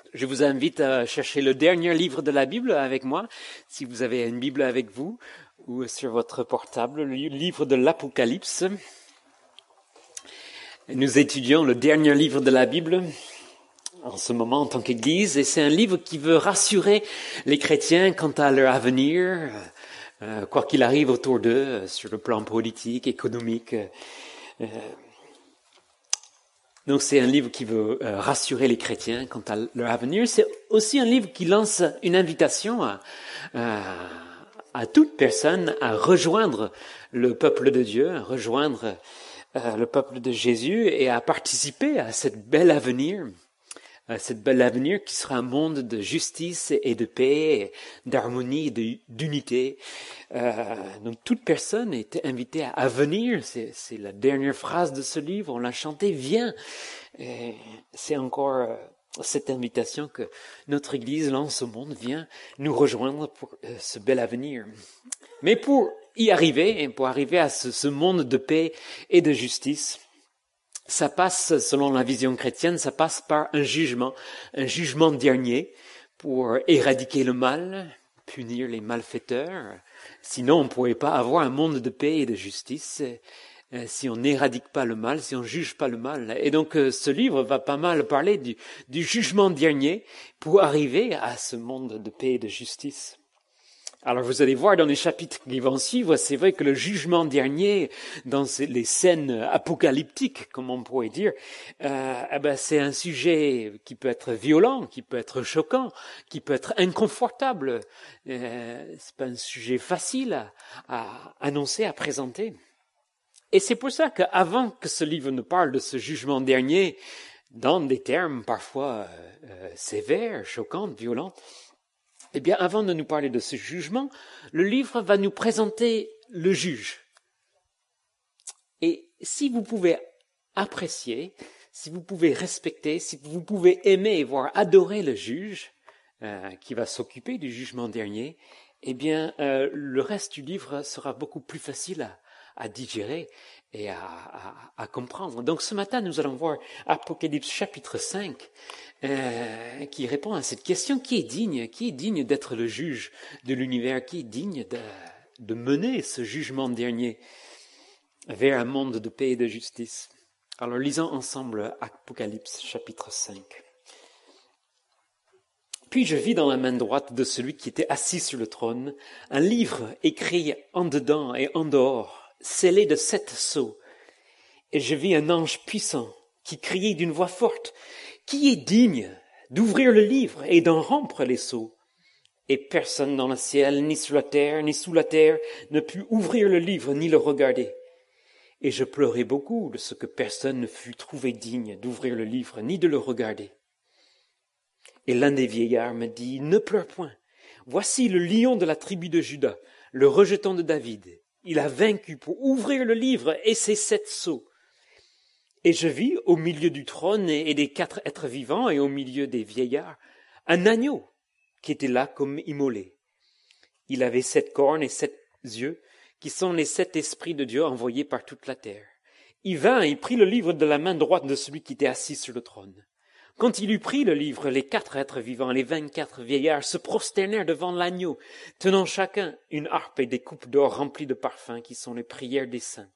Je vous invite à chercher le dernier livre de la Bible avec moi, si vous avez une Bible avec vous, ou sur votre portable, le livre de l'Apocalypse. Nous étudions le dernier livre de la Bible en ce moment en tant qu'Église, et c'est un livre qui veut rassurer les chrétiens quant à leur avenir, quoi qu'il arrive autour d'eux, sur le plan politique, économique. Donc c'est un livre qui veut rassurer les chrétiens quant à leur avenir. C'est aussi un livre qui lance une invitation à toute personne à rejoindre le peuple de Dieu, à rejoindre le peuple de Jésus et à participer à cette belle avenir qui sera un monde de justice et de paix, d'harmonie et d'unité. Donc toute personne est invitée à venir. C'est la dernière phrase de ce livre. On l'a chanté, viens. Et c'est encore cette invitation que notre Église lance au monde, viens nous rejoindre pour ce bel avenir. Mais pour y arriver, et pour arriver à ce monde de paix et de justice, ça passe, selon la vision chrétienne, ça passe par un jugement dernier pour éradiquer le mal, punir les malfaiteurs. Sinon, on ne pourrait pas avoir un monde de paix et de justice si on n'éradique pas le mal, si on juge pas le mal. Et donc, ce livre va pas mal parler du jugement dernier pour arriver à ce monde de paix et de justice. Alors vous allez voir dans les chapitres qui vont suivre, c'est vrai que le jugement dernier, dans les scènes apocalyptiques, comme on pourrait dire, c'est un sujet qui peut être violent, qui peut être choquant, qui peut être inconfortable. C'est pas un sujet facile à annoncer, à présenter. Et c'est pour ça qu'avant que ce livre ne parle de ce jugement dernier, dans des termes parfois sévères, choquants, violents, eh bien, avant de nous parler de ce jugement, le livre va nous présenter le juge. Et si vous pouvez apprécier, si vous pouvez respecter, si vous pouvez aimer, voire adorer le juge qui va s'occuper du jugement dernier, eh bien, le reste du livre sera beaucoup plus facile à digérer et à comprendre. Donc ce matin, nous allons voir Apocalypse chapitre 5, qui répond à cette question: qui est digne d'être le juge de l'univers, qui est digne de mener ce jugement dernier vers un monde de paix et de justice. Alors lisons ensemble Apocalypse chapitre 5. Puis je vis dans la main droite de celui qui était assis sur le trône un livre écrit en dedans et en dehors, scellé de 7 sceaux. Et je vis un ange puissant qui criait d'une voix forte: qui est digne d'ouvrir le livre et d'en rompre les sceaux? Et personne dans le ciel, ni sur la terre, ni sous la terre, ne put ouvrir le livre ni le regarder. Et je pleurai beaucoup de ce que personne ne fut trouvé digne d'ouvrir le livre ni de le regarder. Et l'un des vieillards me dit: ne pleure point. Voici le lion de la tribu de Juda, le rejeton de David. Il a vaincu pour ouvrir le livre et ses 7 sceaux. Et je vis au milieu du trône et des 4 êtres vivants et au milieu des vieillards un agneau qui était là comme immolé. Il avait 7 cornes et 7 yeux, qui sont les 7 esprits de Dieu envoyés par toute la terre. Il vint et prit le livre de la main droite de celui qui était assis sur le trône. Quand il eut pris le livre, les 4 êtres vivants, les 24 vieillards, se prosternèrent devant l'agneau, tenant chacun une harpe et des coupes d'or remplies de parfums, qui sont les prières des saints.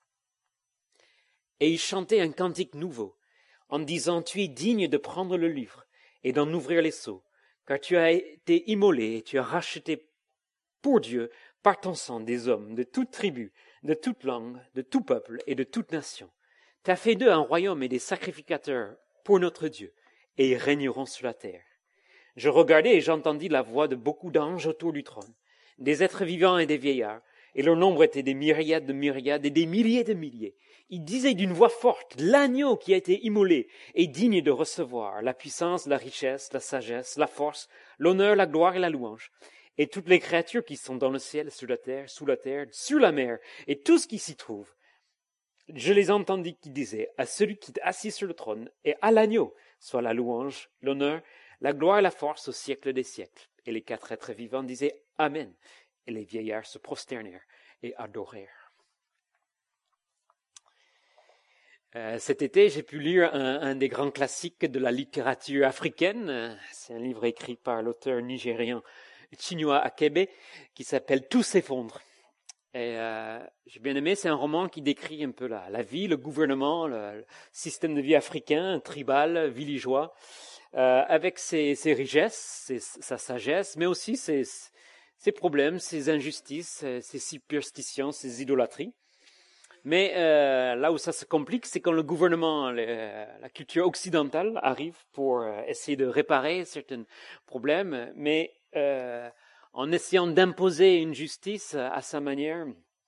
Et ils chantaient un cantique nouveau, en disant: tu es digne de prendre le livre et d'en ouvrir les sceaux, car tu as été immolé et tu as racheté pour Dieu par ton sang des hommes de toute tribu, de toute langue, de tout peuple et de toute nation. Tu as fait d'eux un royaume et des sacrificateurs pour notre Dieu, et ils régneront sur la terre. Je regardai et j'entendis la voix de beaucoup d'anges autour du trône, des êtres vivants et des vieillards, et leur nombre était des myriades de myriades et des milliers de milliers. Ils disaient d'une voix forte: l'agneau qui a été immolé est digne de recevoir la puissance, la richesse, la sagesse, la force, l'honneur, la gloire et la louange. Et toutes les créatures qui sont dans le ciel, sur la terre, sur la mer, et tout ce qui s'y trouve. Je les entendis qui disaient: à celui qui est assis sur le trône et à l'agneau soit la louange, l'honneur, la gloire et la force au siècle des siècles. Et les 4 êtres vivants disaient: Amen. Et les vieillards se prosternèrent et adorèrent. Cet été, j'ai pu lire un des grands classiques de la littérature africaine. C'est un livre écrit par l'auteur nigérian Chinua Achebe qui s'appelle Tout s'effondre. Et j'ai bien aimé, c'est un roman qui décrit un peu la vie, le gouvernement, le système de vie africain, tribal, villageois, avec ses richesses, sa sagesse, mais aussi ses problèmes, ses injustices, ses superstitions, ses idolâtries. Mais là où ça se complique, c'est quand le gouvernement, la culture occidentale arrive pour essayer de réparer certains problèmes, mais en essayant d'imposer une justice à sa manière,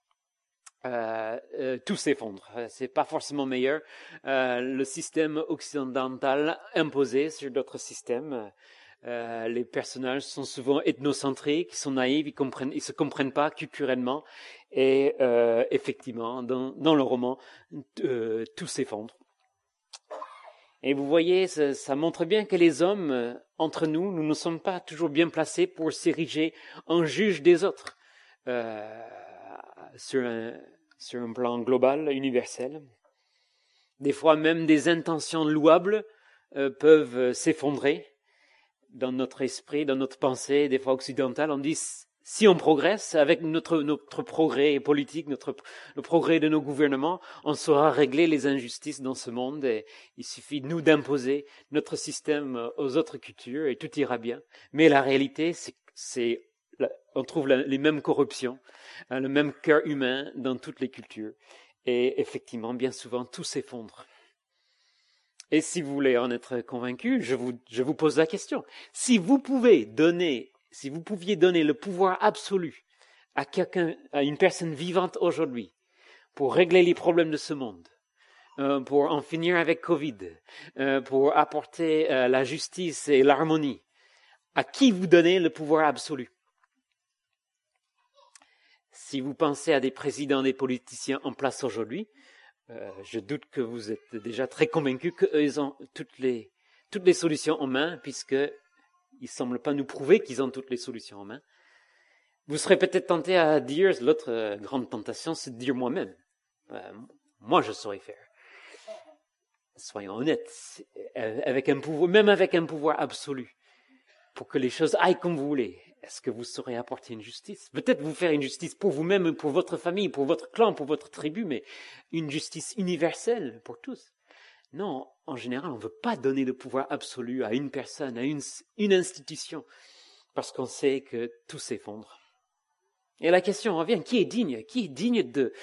tout s'effondre. C'est pas forcément meilleur. Le système occidental imposé sur d'autres systèmes. Les personnages sont souvent ethnocentriques, ils sont naïfs, ils se comprennent pas culturellement, et effectivement, dans le roman, tout s'effondre. Et vous voyez, ça montre bien que les hommes, entre nous ne sommes pas toujours bien placés pour s'ériger en juge des autres, sur un plan global, universel. Des fois, même des intentions louables peuvent s'effondrer dans notre esprit, dans notre pensée, des fois occidentale. On dit, si on progresse avec notre progrès politique, le progrès de nos gouvernements, on saura régler les injustices dans ce monde, et il suffit de nous d'imposer notre système aux autres cultures et tout ira bien. Mais la réalité, on trouve les mêmes corruptions, le même cœur humain dans toutes les cultures. Et effectivement, bien souvent, tout s'effondre. Et si vous voulez en être convaincu, je vous pose la question. Si vous pouviez donner le pouvoir absolu à une personne vivante aujourd'hui, pour régler les problèmes de ce monde, pour en finir avec Covid, pour apporter la justice et l'harmonie, à qui vous donnez le pouvoir absolu? Si vous pensez à des présidents, des politiciens en place aujourd'hui, je doute que vous êtes déjà très convaincus qu'ils ont toutes les solutions en main, puisqu'ils ne semblent pas nous prouver qu'ils ont toutes les solutions en main. Vous serez peut-être tenté à dire, l'autre grande tentation, c'est de dire moi-même. Moi, je saurais faire. Soyons honnêtes, même avec un pouvoir absolu, pour que les choses aillent comme vous voulez, est-ce que vous saurez apporter une justice? Peut-être vous faire une justice pour vous-même, pour votre famille, pour votre clan, pour votre tribu, mais une justice universelle pour tous. Non, en général, on ne veut pas donner le pouvoir absolu à une personne, à une institution, parce qu'on sait que tout s'effondre. Et la question revient, qui est digne? Qui est digne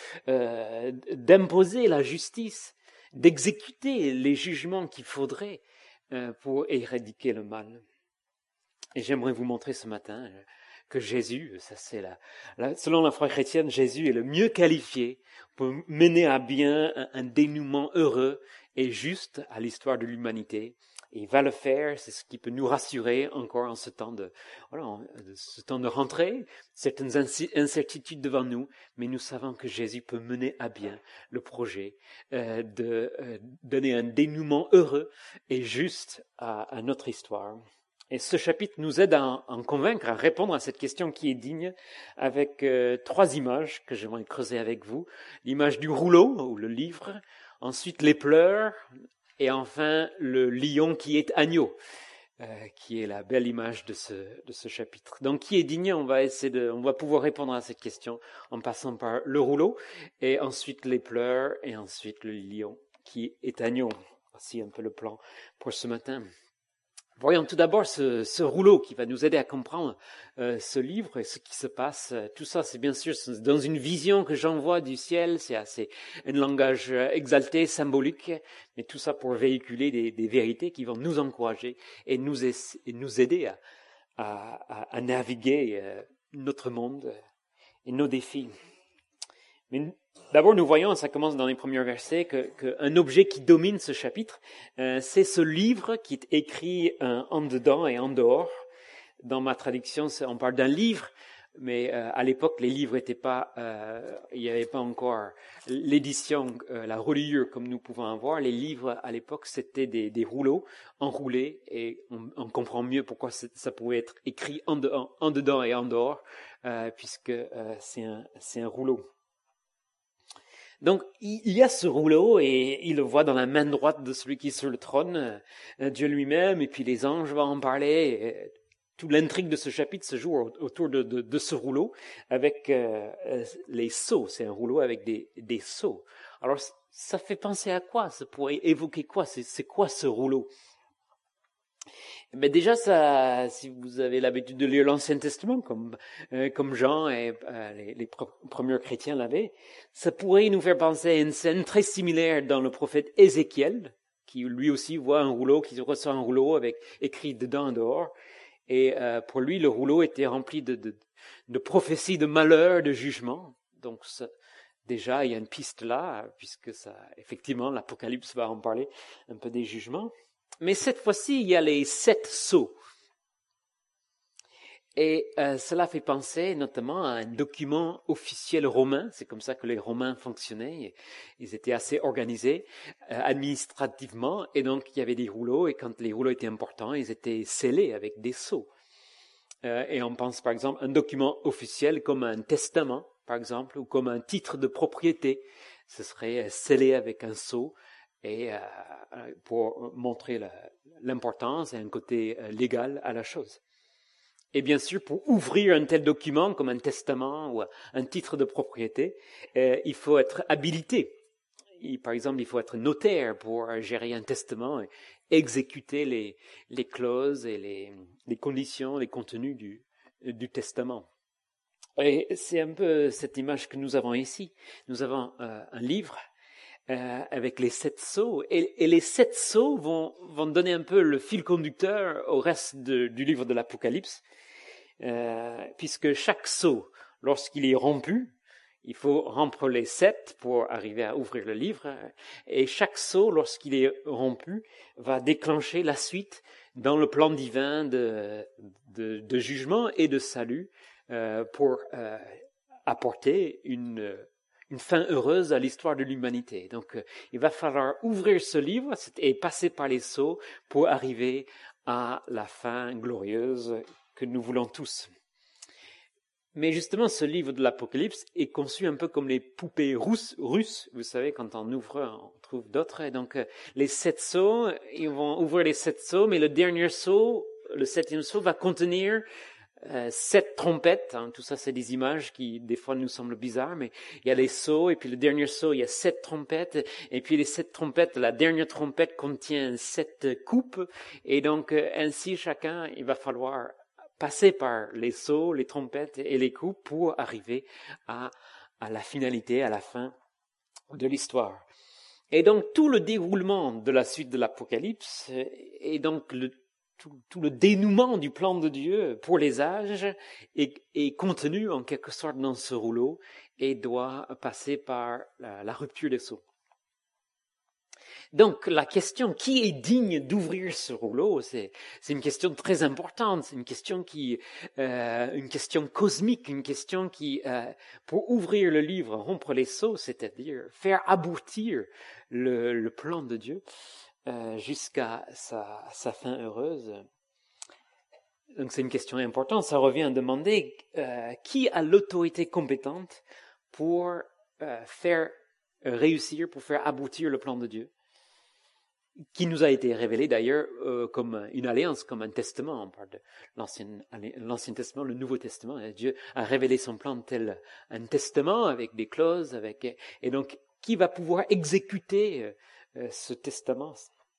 d'imposer la justice, d'exécuter les jugements qu'il faudrait pour éradiquer le mal? Et j'aimerais vous montrer ce matin que Jésus, selon la foi chrétienne, Jésus est le mieux qualifié pour mener à bien un dénouement heureux et juste à l'histoire de l'humanité. Et il va le faire, c'est ce qui peut nous rassurer encore en ce temps de rentrée, certaines incertitudes devant nous, mais nous savons que Jésus peut mener à bien le projet de donner un dénouement heureux et juste à notre histoire. Et ce chapitre nous aide à en convaincre, à répondre à cette question qui est digne, avec 3 images que j'aimerais creuser avec vous. L'image du rouleau, ou le livre, ensuite les pleurs, et enfin le lion qui est agneau, qui est la belle image de ce chapitre. Donc qui est digne? On va pouvoir répondre à cette question en passant par le rouleau, et ensuite les pleurs, et ensuite le lion qui est agneau. Voici un peu le plan pour ce matin. Voyons tout d'abord ce rouleau qui va nous aider à comprendre ce livre et ce qui se passe. Tout ça, c'est bien sûr dans une vision que j'envoie du ciel. C'est assez un langage exalté, symbolique, mais tout ça pour véhiculer des vérités qui vont nous encourager et nous aider à naviguer notre monde et nos défis. Mais d'abord, nous voyons, ça commence dans les premiers versets, qu'un objet qui domine ce chapitre, c'est ce livre qui est écrit en dedans et en dehors. Dans ma traduction, on parle d'un livre, mais à l'époque, les livres n'étaient pas, il n'y avait pas encore l'édition, la reliure comme nous pouvons avoir. Les livres, à l'époque, c'était des rouleaux enroulés, et on comprend mieux pourquoi ça pouvait être écrit en dedans et en dehors, puisque c'est un rouleau. Donc, il y a ce rouleau et il le voit dans la main droite de celui qui est sur le trône, Dieu lui-même, et puis les anges vont en parler. Et toute l'intrigue de ce chapitre se joue autour de ce rouleau avec les sceaux. C'est un rouleau avec des sceaux. Alors, ça fait penser à quoi? Ça pourrait évoquer quoi? C'est quoi ce rouleau? Mais déjà, ça, si vous avez l'habitude de lire l'Ancien Testament, comme Jean et les premiers chrétiens l'avaient, ça pourrait nous faire penser à une scène très similaire dans le prophète Ézéchiel, qui lui aussi voit un rouleau, qui reçoit un rouleau avec écrit dedans et dehors. Et pour lui, le rouleau était rempli de prophéties, de malheurs, de jugements. Donc déjà, il y a une piste là, puisque ça, effectivement, l'Apocalypse va en parler un peu des jugements. Mais cette fois-ci, il y a les 7 sceaux. Et cela fait penser notamment à un document officiel romain. C'est comme ça que les Romains fonctionnaient. Ils étaient assez organisés administrativement. Et donc, il y avait des rouleaux. Et quand les rouleaux étaient importants, ils étaient scellés avec des sceaux. Et on pense par exemple à un document officiel comme un testament, par exemple, ou comme un titre de propriété. Ce serait scellé avec un sceau. Et pour montrer l'importance et un côté légal à la chose. Et bien sûr, pour ouvrir un tel document comme un testament ou un titre de propriété, il faut être habilité. Par exemple, il faut être notaire pour gérer un testament et exécuter les clauses et les conditions, les contenus du testament. Et c'est un peu cette image que nous avons ici. Nous avons un livre avec les 7 sceaux. Et les 7 sceaux vont donner un peu le fil conducteur au reste du livre de l'Apocalypse, puisque chaque sceau, lorsqu'il est rompu, il faut rompre les 7 pour arriver à ouvrir le livre, et chaque sceau, lorsqu'il est rompu, va déclencher la suite dans le plan divin de jugement et de salut pour apporter une fin heureuse à l'histoire de l'humanité. Donc, il va falloir ouvrir ce livre et passer par les sceaux pour arriver à la fin glorieuse que nous voulons tous. Mais justement, ce livre de l'Apocalypse est conçu un peu comme les poupées russes. Vous savez, quand on ouvre, on trouve d'autres. Et donc, les 7 sceaux, ils vont ouvrir les 7 sceaux, mais le dernier sceau, le 7e sceau, va contenir 7 trompettes, tout ça c'est des images qui des fois nous semblent bizarres, mais il y a les sceaux, et puis le dernier sceau, il y a 7 trompettes, et puis les 7 trompettes, la dernière trompette contient 7 coupes, et donc ainsi chacun, il va falloir passer par les sceaux, les trompettes et les coupes pour arriver à la finalité, à la fin de l'histoire. Et donc tout le déroulement de la suite de l'Apocalypse est donc tout le dénouement du plan de Dieu pour les âges est contenu en quelque sorte dans ce rouleau et doit passer par la rupture des sceaux. Donc la question qui est digne d'ouvrir ce rouleau, c'est une question très importante, c'est une question une question cosmique, une question qui pour ouvrir le livre, rompre les sceaux, c'est-à-dire faire aboutir le plan de Dieu. Jusqu'à sa fin heureuse. Donc c'est une question importante. Ça revient à demander qui a l'autorité compétente pour faire réussir, pour faire aboutir le plan de Dieu, qui nous a été révélé d'ailleurs comme une alliance, comme un testament. On parle de l'Ancien Testament, le Nouveau Testament. Dieu a révélé son plan tel un testament avec des clauses, et donc qui va pouvoir exécuter ce testament.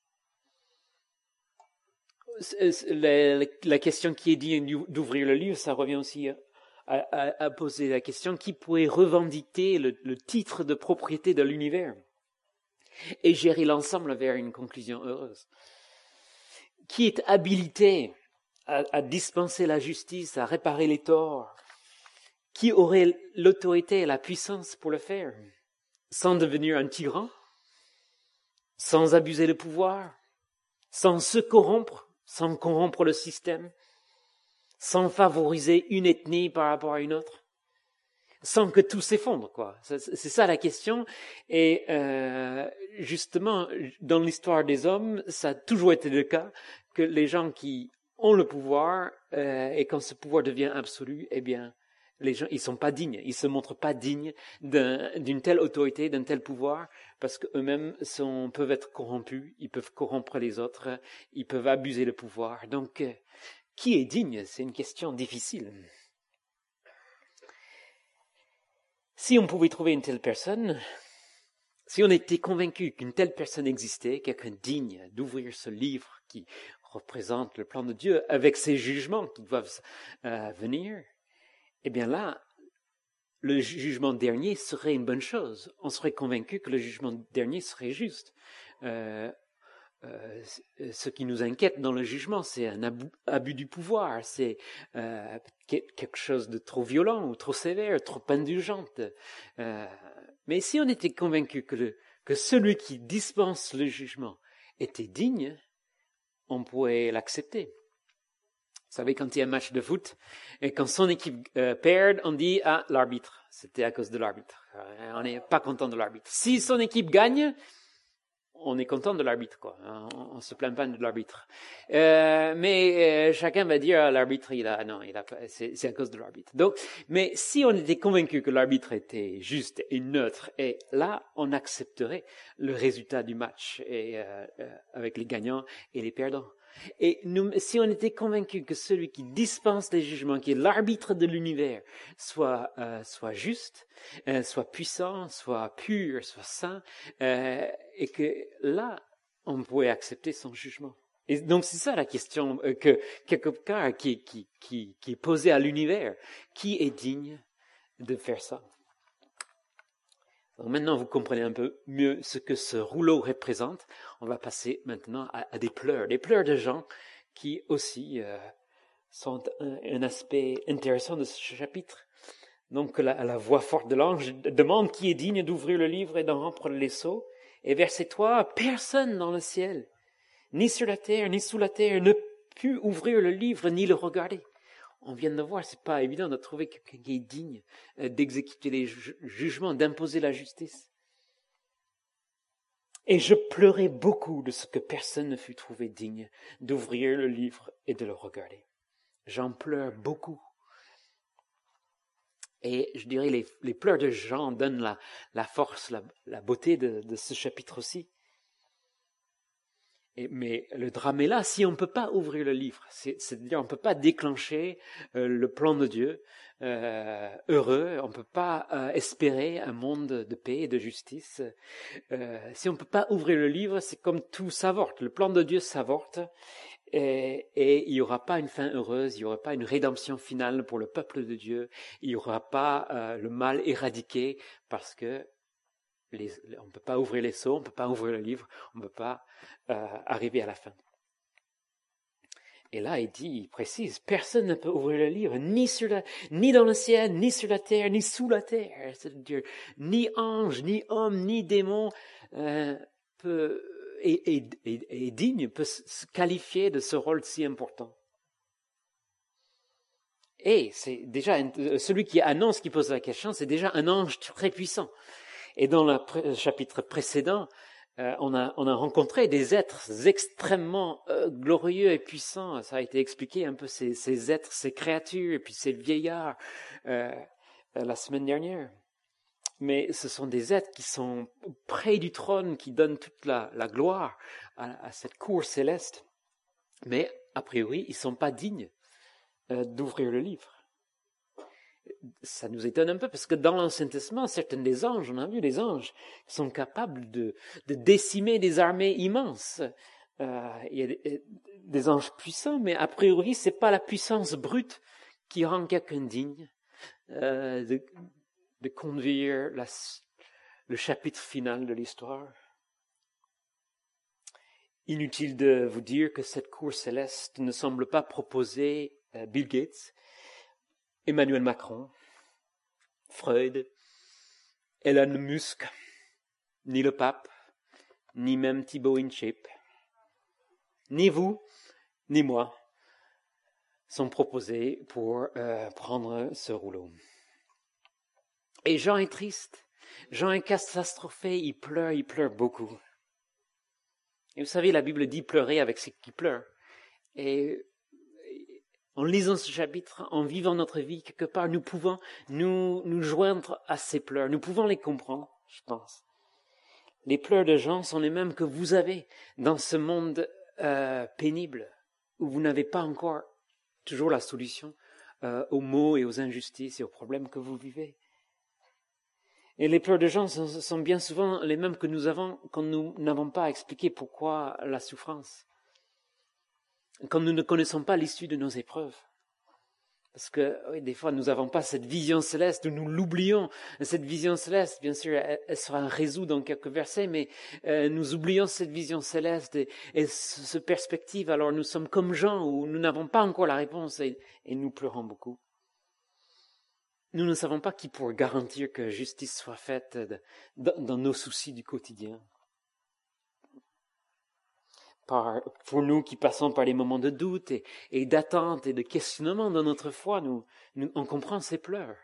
La question qui est dit d'ouvrir le livre, ça revient aussi à poser la question qui pourrait revendiquer le titre de propriété de l'univers et gérer l'ensemble vers une conclusion heureuse. Qui est habilité à dispenser la justice, à réparer les torts? Qui aurait l'autorité et la puissance pour le faire sans devenir un tyran? Sans abuser le pouvoir, sans se corrompre, sans corrompre le système, sans favoriser une ethnie par rapport à une autre, sans que tout s'effondre, quoi. C'est ça la question. Et justement, dans l'histoire des hommes, ça a toujours été le cas que les gens qui ont le pouvoir, et quand ce pouvoir devient absolu, eh bien, les gens, ils sont pas dignes, ils se montrent pas dignes d'une telle autorité, d'un tel pouvoir, parce qu'eux-mêmes peuvent être corrompus, ils peuvent corrompre les autres, ils peuvent abuser le pouvoir. Donc, qui est digne? C'est une question difficile. Si on pouvait trouver une telle personne, si on était convaincu qu'une telle personne existait, quelqu'un digne d'ouvrir ce livre qui représente le plan de Dieu avec ses jugements qui doivent venir, eh bien là, le jugement dernier serait une bonne chose. On serait convaincu que le jugement dernier serait juste. Ce qui nous inquiète dans le jugement, c'est un abus du pouvoir, c'est quelque chose de trop violent ou trop sévère, trop indulgente. Mais si on était convaincu que celui qui dispense le jugement était digne, on pourrait l'accepter. Vous savez, quand il y a un match de foot, et quand son équipe perd, on dit « Ah, l'arbitre, c'était à cause de l'arbitre. » On n'est pas content de l'arbitre. Si son équipe gagne, on est content de l'arbitre, quoi. On se plaint pas de l'arbitre. Mais chacun va dire l'arbitre, c'est à cause de l'arbitre. Donc, mais si on était convaincu que l'arbitre était juste et neutre, et là, on accepterait le résultat du match et avec les gagnants et les perdants. Et si on était convaincu que celui qui dispense les jugements, qui est l'arbitre de l'univers, soit juste, soit puissant, soit pur, soit saint, et que là, on pourrait accepter son jugement. Et donc c'est ça la question que quelque part qui est posée à l'univers. Qui est digne de faire ça? Donc maintenant, vous comprenez un peu mieux ce que ce rouleau représente. On va passer maintenant à des pleurs de gens qui aussi sont un aspect intéressant de ce chapitre. Donc la voix forte de l'ange demande qui est digne d'ouvrir le livre et d'en rompre les sceaux. Et verset 3, personne dans le ciel, ni sur la terre, ni sous la terre, ne put ouvrir le livre ni le regarder. On vient de voir, c'est pas évident de trouver quelqu'un qui est digne d'exécuter les jugements, d'imposer la justice. Et je pleurais beaucoup de ce que personne ne fut trouvé digne d'ouvrir le livre et de le regarder. J'en pleure beaucoup. Et je dirais les pleurs de Jean donnent la force, la beauté de ce chapitre aussi. Mais le drame est là, si on ne peut pas ouvrir le livre, c'est-à-dire on ne peut pas déclencher le plan de Dieu heureux, on ne peut pas espérer un monde de paix et de justice. Si on ne peut pas ouvrir le livre, c'est comme tout s'avorte, le plan de Dieu s'avorte et il n'y aura pas une fin heureuse, il n'y aura pas une rédemption finale pour le peuple de Dieu, il n'y aura pas le mal éradiqué parce que on ne peut pas ouvrir les sceaux, on ne peut pas ouvrir le livre, on ne peut pas arriver à la fin. Et là, il précise, personne ne peut ouvrir le livre, ni dans le ciel, ni sur la terre, ni sous la terre. C'est-à-dire, ni ange, ni homme, ni démon est digne, peut se qualifier de ce rôle si important. Et c'est déjà celui qui annonce, qui pose la question, c'est déjà un ange très puissant. Et dans le chapitre précédent, on a rencontré des êtres extrêmement glorieux et puissants. Ça a été expliqué un peu ces êtres, ces créatures, et puis ces vieillards la semaine dernière. Mais ce sont des êtres qui sont près du trône, qui donnent toute la gloire à cette cour céleste. Mais a priori, ils sont pas dignes d'ouvrir le livre. Ça nous étonne un peu parce que dans l'Ancien Testament, certains des anges, on a vu les anges, sont capables de décimer des armées immenses. Il y a des anges puissants, mais a priori, c'est pas la puissance brute qui rend quelqu'un digne de conduire le chapitre final de l'histoire. Inutile de vous dire que cette cour céleste ne semble pas proposer Bill Gates, Emmanuel Macron, Freud, Elon Musk, ni le pape, ni même Thibaut InShape, ni vous, ni moi, sont proposés pour prendre ce rouleau. Et Jean est triste, Jean est catastrophé, il pleure beaucoup. Et vous savez, la Bible dit pleurer avec ceux qui pleurent. Et on en lisant ce chapitre, en vivant notre vie, quelque part, nous pouvons nous joindre à ces pleurs. Nous pouvons les comprendre, je pense. Les pleurs de Jean sont les mêmes que vous avez dans ce monde pénible, où vous n'avez pas encore toujours la solution aux maux et aux injustices et aux problèmes que vous vivez. Et les pleurs de Jean sont bien souvent les mêmes que nous avons quand nous n'avons pas expliqué pourquoi la souffrance, quand nous ne connaissons pas l'issue de nos épreuves. Parce que oui, des fois, nous n'avons pas cette vision céleste, nous l'oublions. Cette vision céleste, bien sûr, elle sera résoudre dans quelques versets, mais nous oublions cette vision céleste et ce perspective. Alors nous sommes comme Jean, où nous n'avons pas encore la réponse et nous pleurons beaucoup. Nous ne savons pas qui pourrait garantir que justice soit faite dans nos soucis du quotidien. Pour nous qui passons par les moments de doute et d'attente et de questionnement dans notre foi, on comprend ces pleurs.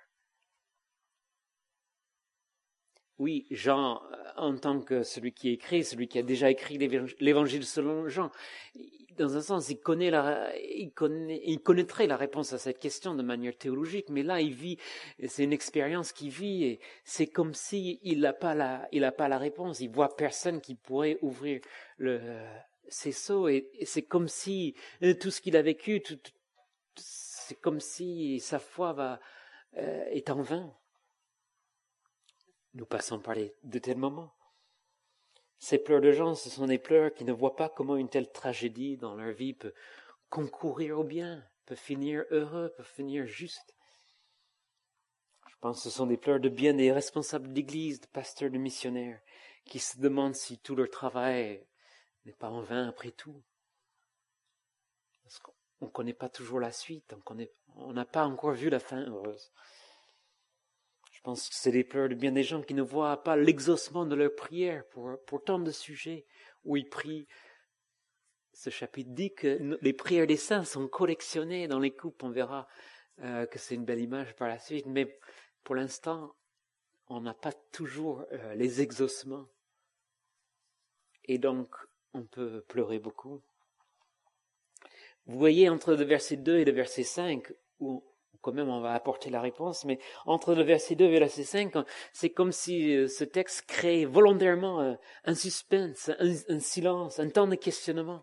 Oui, Jean, en tant que celui qui écrit, celui qui a déjà écrit l'évangile selon Jean, dans un sens, il connaîtrait la réponse à cette question de manière théologique, mais là, il vit, c'est une expérience qu'il vit, et c'est comme si il n'a pas la réponse. Il voit personne qui pourrait ouvrir ses seaux, et c'est comme si tout ce qu'il a vécu, c'est comme si sa foi est en vain. Nous passons par de tels moments. Ces pleurs de gens, ce sont des pleurs qui ne voient pas comment une telle tragédie dans leur vie peut concourir au bien, peut finir heureux, peut finir juste. Je pense que ce sont des pleurs de bien des responsables d'église, de pasteurs, de missionnaires, qui se demandent si tout leur travail n'est pas en vain après tout. Parce qu'on ne connaît pas toujours la suite, on n'a pas encore vu la fin heureuse. Je pense que c'est des pleurs de bien des gens qui ne voient pas l'exaucement de leurs prières pour tant de sujets où ils prient. Ce chapitre dit que les prières des saints sont collectionnées dans les coupes. On verra que c'est une belle image par la suite, mais pour l'instant, on n'a pas toujours les exaucements. Et donc, on peut pleurer beaucoup. Vous voyez, entre le verset 2 et le verset 5, où quand même on va apporter la réponse, mais entre le verset 2 et le verset 5, c'est comme si ce texte crée volontairement un suspense, un silence, un temps de questionnement.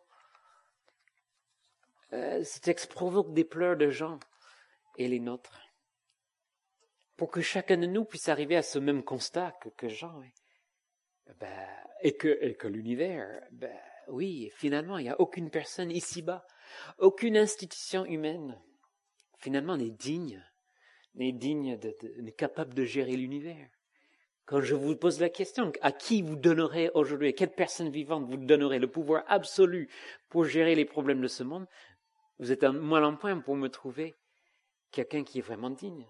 Ce texte provoque des pleurs de Jean et les nôtres, pour que chacun de nous puisse arriver à ce même constat que Jean et que l'univers, oui, finalement, il n'y a aucune personne ici-bas, aucune institution humaine, finalement, n'est digne, n'est capable de gérer l'univers. Quand je vous pose la question, à qui vous donnerez aujourd'hui, à quelle personne vivante vous donnerez le pouvoir absolu pour gérer les problèmes de ce monde, vous êtes un mal en point pour me trouver quelqu'un qui est vraiment digne.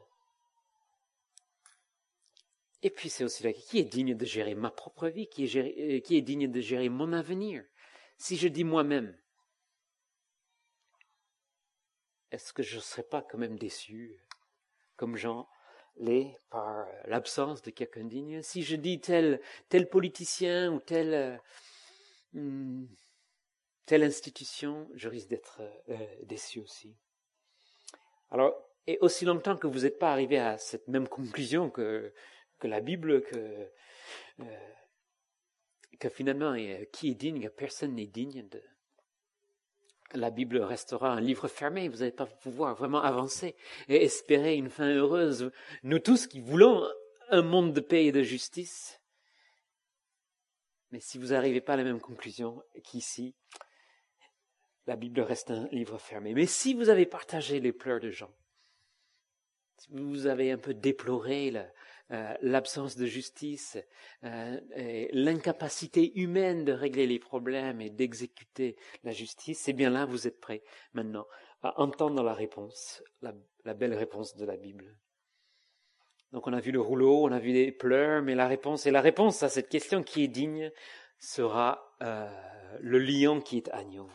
Et puis c'est aussi là, qui est digne de gérer ma propre vie, qui est digne de gérer mon avenir. Si je dis moi-même, est-ce que je ne serais pas quand même déçu, comme Jean l'est, par l'absence de quelqu'un digne? Si je dis tel politicien ou telle institution, je risque d'être déçu aussi. Alors, et aussi longtemps que vous n'êtes pas arrivé à cette même conclusion que la Bible, que finalement, qui est digne, personne n'est digne de... La Bible restera un livre fermé, vous n'allez pas pouvoir vraiment avancer et espérer une fin heureuse. Nous tous qui voulons un monde de paix et de justice. Mais si vous n'arrivez pas à la même conclusion qu'ici, la Bible reste un livre fermé. Mais si vous avez partagé les pleurs de Jean, si vous avez un peu déploré l'absence de justice, et l'incapacité humaine de régler les problèmes et d'exécuter la justice, c'est bien là vous êtes prêts maintenant à entendre la réponse, la belle réponse de la Bible. Donc on a vu le rouleau, on a vu les pleurs, mais la réponse à cette question qui est digne sera le lion qui est agneau.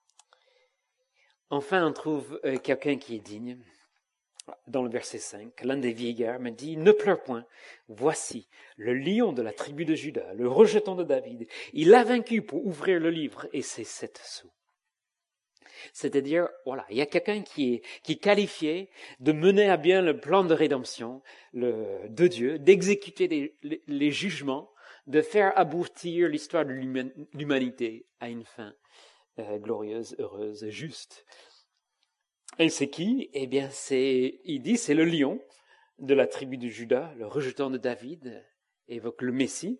Enfin, on trouve quelqu'un qui est digne. Dans le verset 5, l'un des vieillards me dit « Ne pleure point, voici le lion de la tribu de Juda, le rejeton de David. Il a vaincu pour ouvrir le livre et ses 7 sceaux. » C'est-à-dire, voilà, il y a quelqu'un qui est qualifié de mener à bien le plan de rédemption de Dieu, d'exécuter les jugements, de faire aboutir l'histoire de l'humanité à une fin glorieuse, heureuse, juste. Et c'est qui? Eh bien, il dit, c'est le lion de la tribu de Juda, le rejetant de David, évoque le Messie.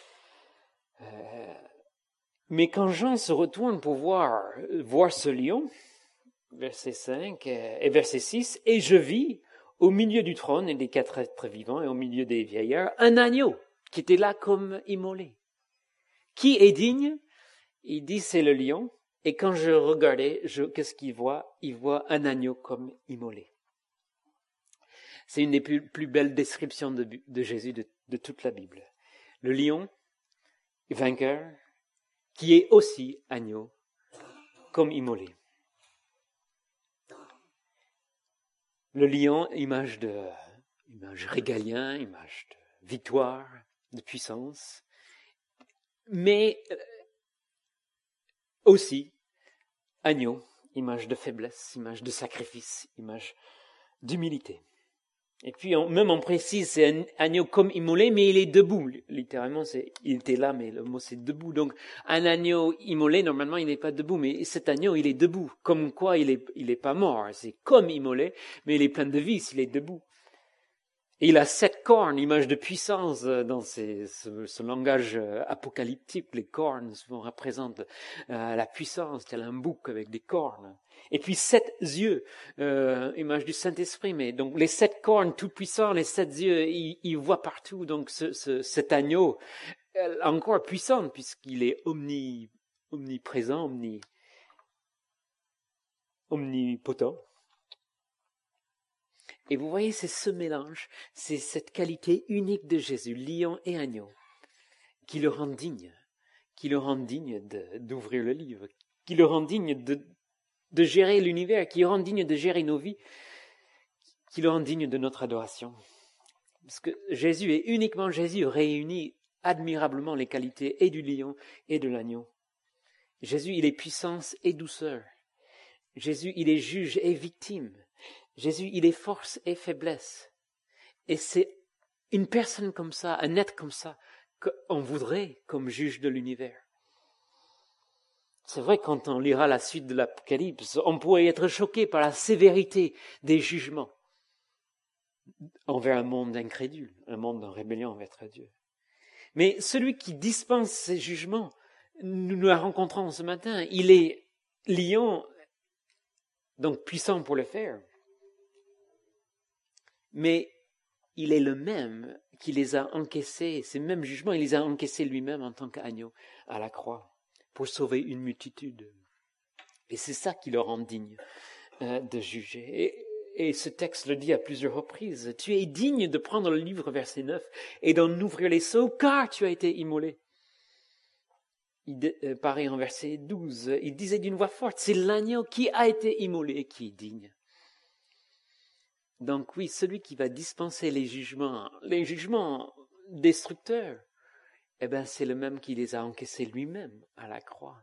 Mais quand Jean se retourne pour voir ce lion, verset 5 et verset 6, « Et je vis au milieu du trône et des 4 êtres vivants et au milieu des vieillards, un agneau qui était là comme immolé. Qui est digne? » Il dit, c'est le lion. Et quand je regardais, qu'est-ce qu'il voit? Il voit un agneau comme immolé. C'est une des plus belles descriptions de Jésus de toute la Bible. Le lion, vainqueur, qui est aussi agneau, comme immolé. Le lion, image régalien, image de victoire, de puissance, mais aussi agneau, image de faiblesse, image de sacrifice, image d'humilité. Et puis, même on précise, c'est un agneau comme immolé, mais il est debout. Littéralement, il était là, mais le mot c'est debout. Donc, un agneau immolé, normalement, il n'est pas debout, mais cet agneau, il est debout. Comme quoi, il est pas mort. C'est comme immolé, mais il est plein de vie, il est debout. Et il a 7 cornes, image de puissance dans ce langage apocalyptique. Les cornes souvent représentent la puissance, tel un bouc avec des cornes. Et puis 7 yeux, image du Saint-Esprit. Mais donc les 7 cornes tout puissants, les 7 yeux, il voit partout. Donc cet agneau, encore puissant puisqu'il est omniprésent, omnipotent. Et vous voyez, c'est ce mélange, c'est cette qualité unique de Jésus, lion et agneau, qui le rend digne d'ouvrir le livre, qui le rend digne de gérer l'univers, qui le rend digne de gérer nos vies, qui le rend digne de notre adoration. Parce que Jésus et uniquement Jésus réunit admirablement les qualités et du lion et de l'agneau. Jésus, il est puissance et douceur. Jésus, il est juge et victime. Jésus, il est force et faiblesse. Et c'est une personne comme ça, un être comme ça, qu'on voudrait comme juge de l'univers. C'est vrai, quand on lira la suite de l'Apocalypse, on pourrait être choqué par la sévérité des jugements envers un monde incrédule, un monde en rébellion envers Dieu. Mais celui qui dispense ces jugements, nous la rencontrons ce matin, il est lion, donc puissant pour le faire. Mais il est le même qui les a encaissés, ces mêmes jugements, il les a encaissés lui-même en tant qu'agneau à la croix pour sauver une multitude. Et c'est ça qui le rend digne de juger. Et ce texte le dit à plusieurs reprises. Tu es digne de prendre le livre, verset 9, et d'en ouvrir les sceaux, car tu as été immolé. Pareil en verset 12, il disait d'une voix forte, c'est l'agneau qui a été immolé qui est digne. Donc oui, celui qui va dispenser les jugements destructeurs, eh ben c'est le même qui les a encaissés lui-même à la croix.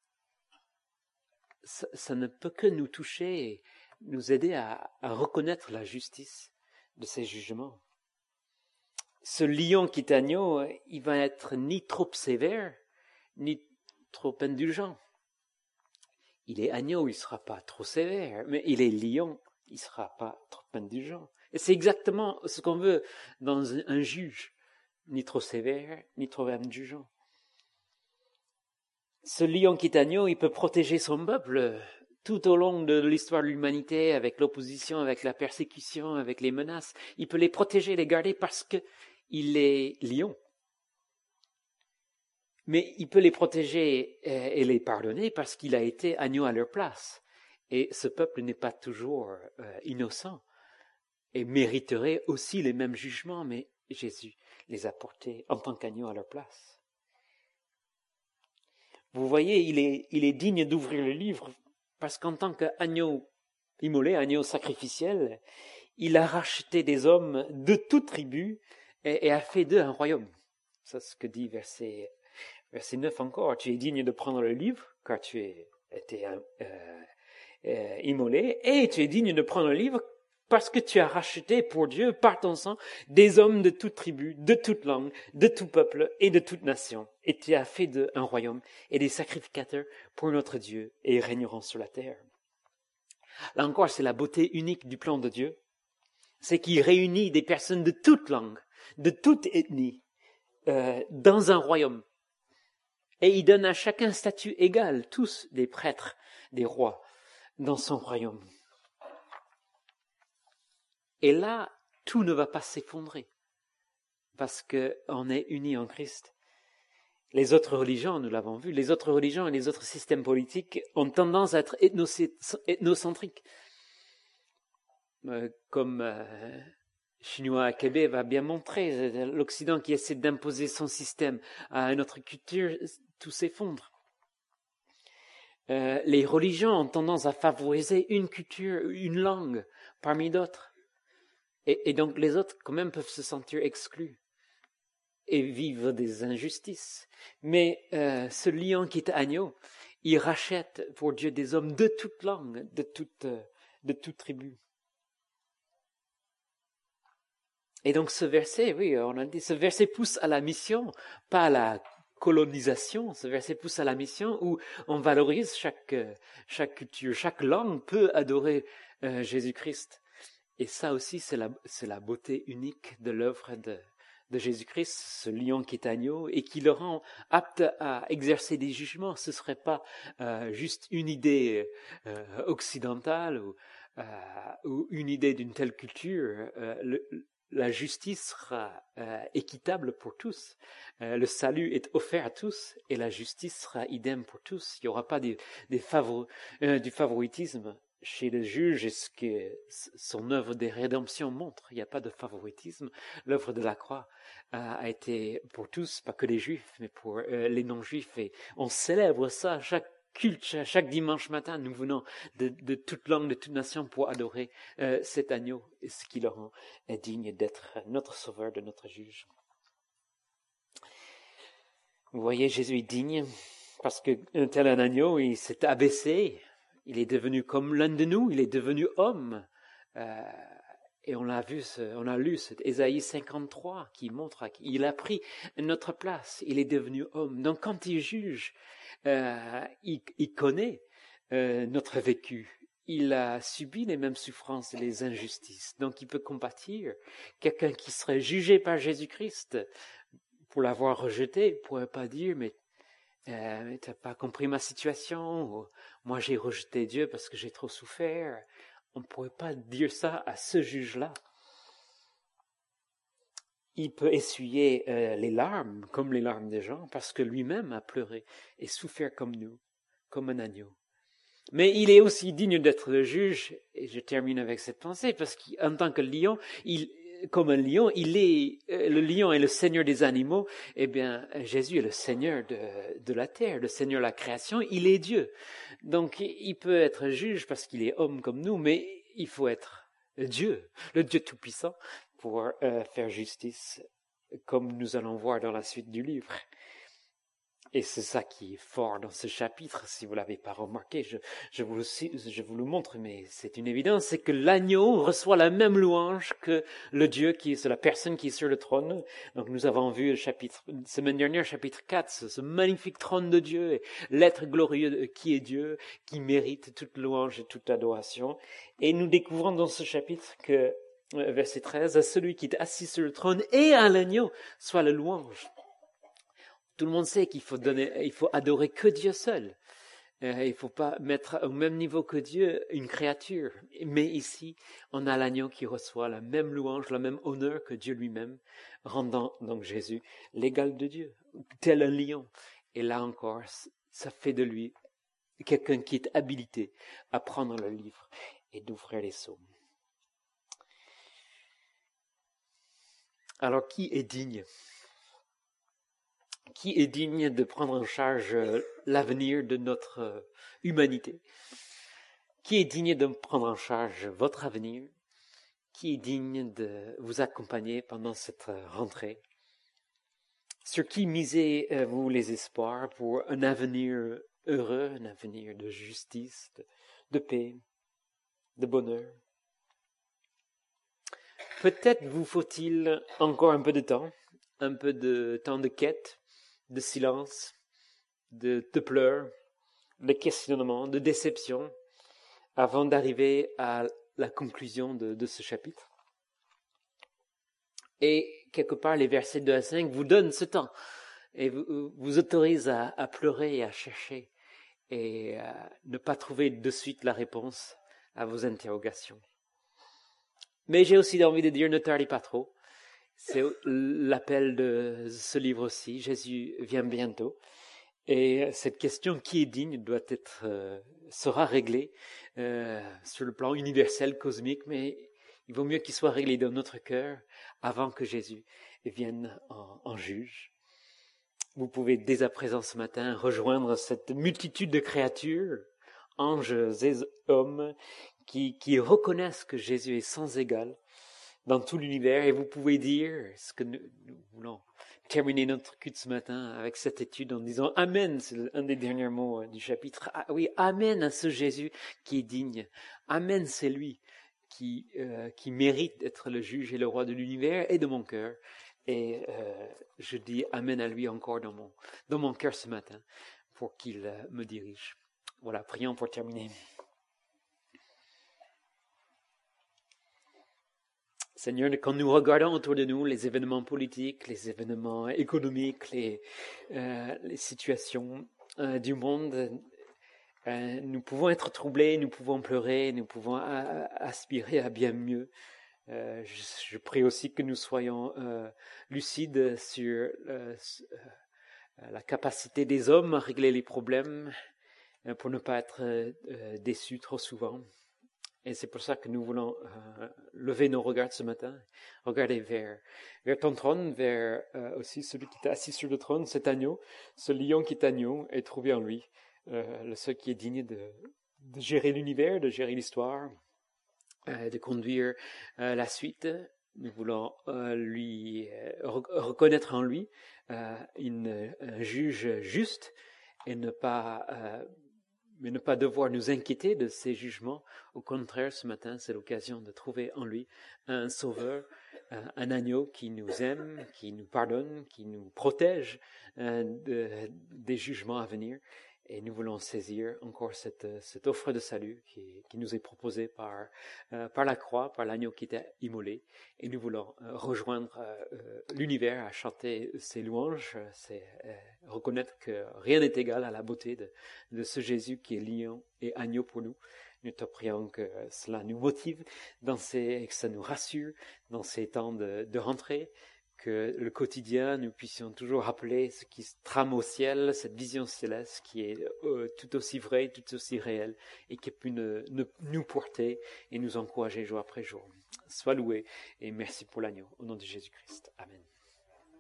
Ça ne peut que nous toucher et nous aider à reconnaître la justice de ces jugements. Ce lion qui est agneau, il va être ni trop sévère, ni trop indulgent. Il est agneau, il ne sera pas trop sévère, mais il est lion, il ne sera pas trop indulgent. Et c'est exactement ce qu'on veut dans un juge, ni trop sévère, ni trop indulgent. Ce lion qui est agneau, il peut protéger son peuple tout au long de l'histoire de l'humanité, avec l'opposition, avec la persécution, avec les menaces. Il peut les protéger, les garder parce qu'il est lion. Mais il peut les protéger et les pardonner parce qu'il a été agneau à leur place. Et ce peuple n'est pas toujours innocent et mériterait aussi les mêmes jugements, mais Jésus les a portés en tant qu'agneau à leur place. Vous voyez, il est digne d'ouvrir le livre parce qu'en tant qu'agneau immolé, agneau sacrificiel, il a racheté des hommes de toute tribu et a fait d'eux un royaume. C'est ce que dit verset 9 encore. Tu es digne de prendre le livre car tu as été immolé, et tu es digne de prendre le livre parce que tu as racheté pour Dieu, par ton sang, des hommes de toute tribu, de toute langue, de tout peuple et de toute nation. Et tu as fait d'eux un royaume et des sacrificateurs pour notre Dieu, et ils régneront sur la terre. Là encore, c'est la beauté unique du plan de Dieu. C'est qu'il réunit des personnes de toute langue, de toute ethnie, dans un royaume. Et il donne à chacun un statut égal, tous des prêtres, des rois, dans son royaume. Et là, tout ne va pas s'effondrer, parce qu'on est unis en Christ. Les autres religions, nous l'avons vu, les autres religions et les autres systèmes politiques ont tendance à être ethnocentriques. Comme Chinois à Québec va bien montrer, l'Occident qui essaie d'imposer son système à une autre culture, tout s'effondre. Les religions ont tendance à favoriser une culture, une langue parmi d'autres. Et donc les autres quand même peuvent se sentir exclus et vivre des injustices. Mais ce lion qui est agneau, il rachète pour Dieu des hommes de toute langue, de toute tribu. Et donc ce verset, oui, on a dit, ce verset pousse à la mission, pas à la colonisation. Ce verset pousse à la mission où on valorise chaque culture, chaque langue peut adorer Jésus-Christ. Et ça aussi, c'est la beauté unique de l'œuvre de Jésus-Christ, ce lion qui est agneau, et qui le rend apte à exercer des jugements. Ce ne serait pas juste une idée occidentale ou une idée d'une telle culture. La justice sera équitable pour tous. Le salut est offert à tous, et la justice sera idem pour tous. Il n'y aura pas du favoritisme chez le juge, est ce que son œuvre de rédemption montre. Il n'y a pas de favoritisme. L'œuvre de la croix a été pour tous, pas que les juifs, mais pour les non-juifs. Et on célèbre ça chaque culte, chaque dimanche matin. Nous venons de toute langue, de toute nation pour adorer cet agneau, et ce qui le rend digne d'être notre sauveur, de notre juge. Vous voyez, Jésus est digne parce que tel un agneau, il s'est abaissé. Il est devenu comme l'un de nous, il est devenu homme. Et on a lu cet Ésaïe 53 qui montre qu'il a pris notre place, il est devenu homme. Donc quand il juge, il connaît notre vécu. Il a subi les mêmes souffrances et les injustices. Donc il peut compatir. Quelqu'un qui serait jugé par Jésus-Christ pour l'avoir rejeté ne pourrait pas dire « mais t'as pas compris ma situation » ou « moi j'ai rejeté Dieu parce que j'ai trop souffert ». On ne pourrait pas dire ça à ce juge-là. Il peut essuyer les larmes, comme les larmes des gens, parce que lui-même a pleuré et souffert comme nous, comme un agneau. Mais il est aussi digne d'être le juge, et je termine avec cette pensée, parce qu'en tant que lion, comme un lion, le lion est le seigneur des animaux. Eh bien, Jésus est le seigneur de la terre, le seigneur de la création. Il est Dieu. Donc, il peut être juge parce qu'il est homme comme nous, mais il faut être Dieu, le Dieu tout-puissant, pour faire justice, comme nous allons voir dans la suite du livre. Et c'est ça qui est fort dans ce chapitre, si vous l'avez pas remarqué, je vous le montre, mais c'est une évidence, c'est que l'agneau reçoit la même louange que le Dieu c'est la personne qui est sur le trône. Donc nous avons vu semaine dernière, chapitre 4, ce magnifique trône de Dieu, et l'être glorieux qui est Dieu, qui mérite toute louange et toute adoration. Et nous découvrons dans ce chapitre que, verset 13, à celui qui est assis sur le trône et à l'agneau soit la louange. Tout le monde sait qu'il faut adorer que Dieu seul. Il ne faut pas mettre au même niveau que Dieu une créature. Mais ici, on a l'agneau qui reçoit la même louange, la même honneur que Dieu lui-même, rendant donc Jésus l'égal de Dieu, tel un lion. Et là encore, ça fait de lui quelqu'un qui est habilité à prendre le livre et d'ouvrir les sceaux. Alors, qui est digne ? Qui est digne de prendre en charge l'avenir de notre humanité? Qui est digne de prendre en charge votre avenir? Qui est digne de vous accompagner pendant cette rentrée? Sur qui misez-vous les espoirs pour un avenir heureux, un avenir de justice, de paix, de bonheur. Peut-être vous faut-il encore un peu de temps de quête, de silence, de pleurs, de questionnement, de déception, avant d'arriver à la conclusion de ce chapitre. Et quelque part, les versets 2 à 5 vous donnent ce temps et vous autorisent à pleurer et à chercher et à ne pas trouver de suite la réponse à vos interrogations. Mais j'ai aussi envie de dire, ne tardez pas trop. C'est l'appel de ce livre aussi. Jésus vient bientôt. Et cette question qui est digne sera réglée sur le plan universel, cosmique, mais il vaut mieux qu'il soit réglé dans notre cœur avant que Jésus vienne en juge. Vous pouvez dès à présent ce matin rejoindre cette multitude de créatures, anges et hommes, qui reconnaissent que Jésus est sans égal dans tout l'univers, et vous pouvez dire ce que nous voulons terminer notre culte ce matin avec cette étude en disant Amen, c'est un des derniers mots du chapitre. Ah, oui, Amen à ce Jésus qui est digne. Amen, c'est lui qui mérite d'être le juge et le roi de l'univers et de mon cœur. Et je dis Amen à lui encore dans mon cœur ce matin pour qu'il me dirige. Voilà, prions pour terminer. Seigneur, quand nous regardons autour de nous les événements politiques, les événements économiques, les situations du monde, nous pouvons être troublés, nous pouvons pleurer, nous pouvons aspirer à bien mieux. Je prie aussi que nous soyons lucides sur la capacité des hommes à régler les problèmes pour ne pas être déçus trop souvent. Et c'est pour ça que nous voulons lever nos regards ce matin, regarder vers ton trône, vers aussi celui qui est assis sur le trône, cet agneau, ce lion qui est agneau, et trouver en lui le seul qui est digne de gérer l'univers, de gérer l'histoire, de conduire la suite. Nous voulons reconnaître en lui un juge juste et ne pas devoir nous inquiéter de ses jugements. Au contraire, ce matin, c'est l'occasion de trouver en lui un sauveur, un agneau qui nous aime, qui nous pardonne, qui nous protège des jugements à venir. Et nous voulons saisir encore cette offre de salut qui nous est proposée par la croix, par l'agneau qui était immolé. Et nous voulons rejoindre l'univers à chanter ses louanges, reconnaître que rien n'est égal à la beauté de ce Jésus qui est lion et agneau pour nous. Nous te prions que cela nous motive et que ça nous rassure dans ces temps de rentrée, que le quotidien, nous puissions toujours rappeler ce qui se trame au ciel, cette vision céleste qui est tout aussi vraie, tout aussi réelle, et qui peut nous porter et nous encourager jour après jour. Sois loué et merci pour l'agneau. Au nom de Jésus-Christ. Amen.